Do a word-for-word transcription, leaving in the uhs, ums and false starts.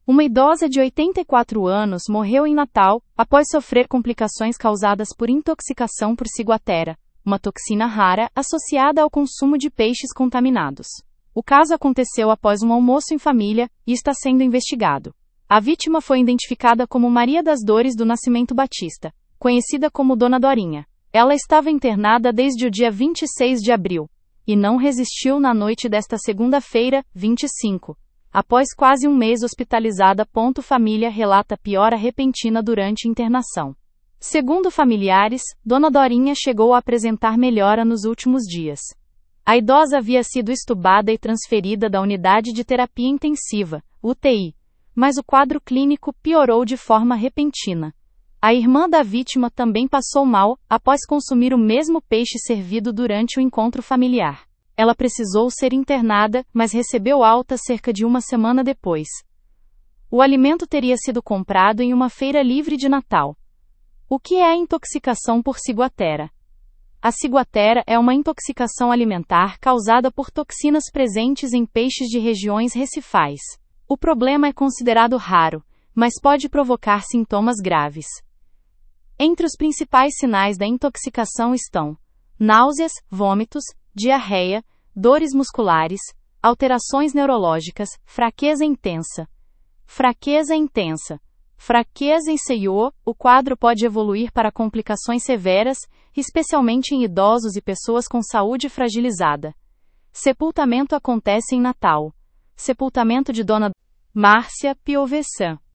Uma idosa de oitenta e quatro anos morreu em Natal, após sofrer complicações causadas por intoxicação por ciguatera, uma toxina rara associada ao consumo de peixes contaminados. O caso aconteceu após um almoço em família e está sendo investigado. A vítima foi identificada como Maria das Dores do Nascimento Batista, conhecida como Dona Dorinha. Ela estava internada desde o dia vinte e seis de abril e não resistiu na noite desta segunda-feira, vinte e cinco. Após quase um mês hospitalizada. Família relata piora repentina durante internação. Segundo familiares, Dona Dorinha chegou a apresentar melhora nos últimos dias. A idosa havia sido estubada e transferida da unidade de terapia intensiva, U T I, mas o quadro clínico piorou de forma repentina. A irmã da vítima também passou mal após consumir o mesmo peixe servido durante o encontro familiar. Ela precisou ser internada, mas recebeu alta cerca de uma semana depois. O alimento teria sido comprado em uma feira livre de Natal. O que é a intoxicação por ciguatera? A ciguatera é uma intoxicação alimentar causada por toxinas presentes em peixes de regiões recifais. O problema é considerado raro, mas pode provocar sintomas graves. Entre os principais sinais da intoxicação estão náuseas, vômitos, diarreia, dores musculares, alterações neurológicas, fraqueza intensa. Fraqueza intensa. Fraqueza e ceiô, o quadro pode evoluir para complicações severas, especialmente em idosos e pessoas com saúde fragilizada. Sepultamento acontece em Natal. Sepultamento de Dona Márcia Piovesan.